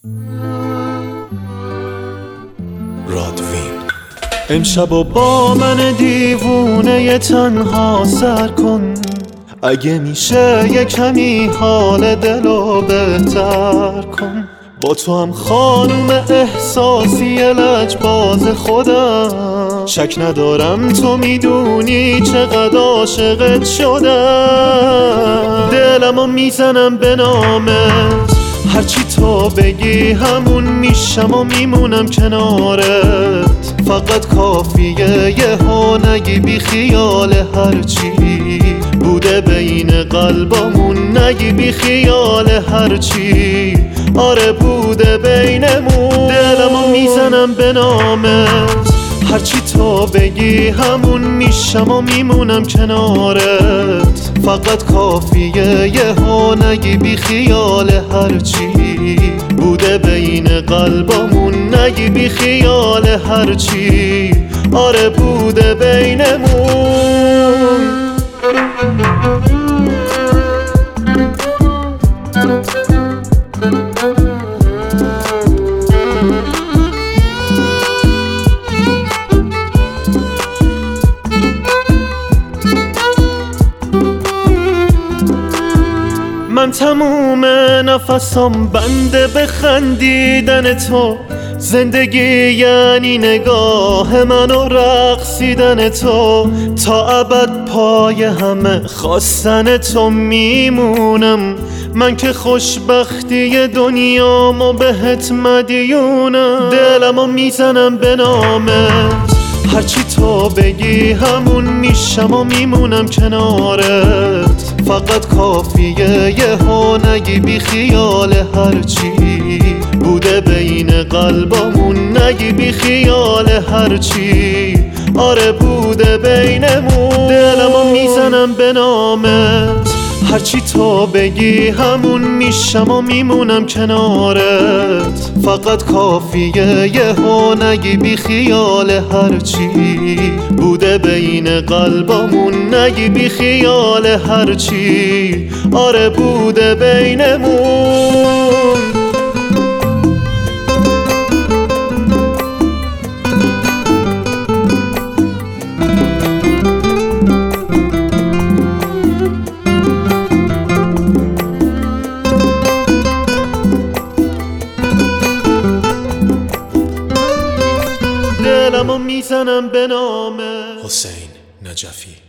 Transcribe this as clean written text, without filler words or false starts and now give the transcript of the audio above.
رادوین. امشب و با من دیوونه تنها سر کن، اگه میشه یه کمی حال دلو بهتر کن. با تو هم خانوم احساسی لجباز خودم، شک ندارم تو میدونی چقدر عاشقت شدم. دلمو میزنم به نامت، هرچی تو بگی همون میشم و میمونم کنارت. فقط کافیه یه ها نگی بی خیال هرچی بوده بین قلبامون، نگی بی خیال هرچی آره بوده بینمون. دلمو میزنم به نامت، هرچی تو بگی همون میشم و میمونم کنارت. فقط کافیه یه ها نگی بی خیال هرچی بوده بین قلبامون، نگی بی خیال هرچی آره بوده بینمون. من تموم نفسم بنده به خندیدن تو، زندگی یعنی نگاه من و رقصیدن تو. تا ابد پای همه خواستن تو میمونم، من که خوشبختی دنیامو بهت مدیونم. دلمو میزنم به نامت، هرچی تو بگی همون میشم و میمونم کنارت. فقط کافیه یه ها نگی بی خیال هرچی بوده بین قلبامون، نگی بی خیال هرچی آره بوده بینمون. دلمو میزنم به نامت، هرچی تو بگی همون میشم و میمونم کنارت. فقط کافیه یه ها نگی بی خیال هرچی بوده بین قلبامون، نگی بی خیال هرچی آره بوده بینمون. دلمو میزنم به نام حسین نجفی.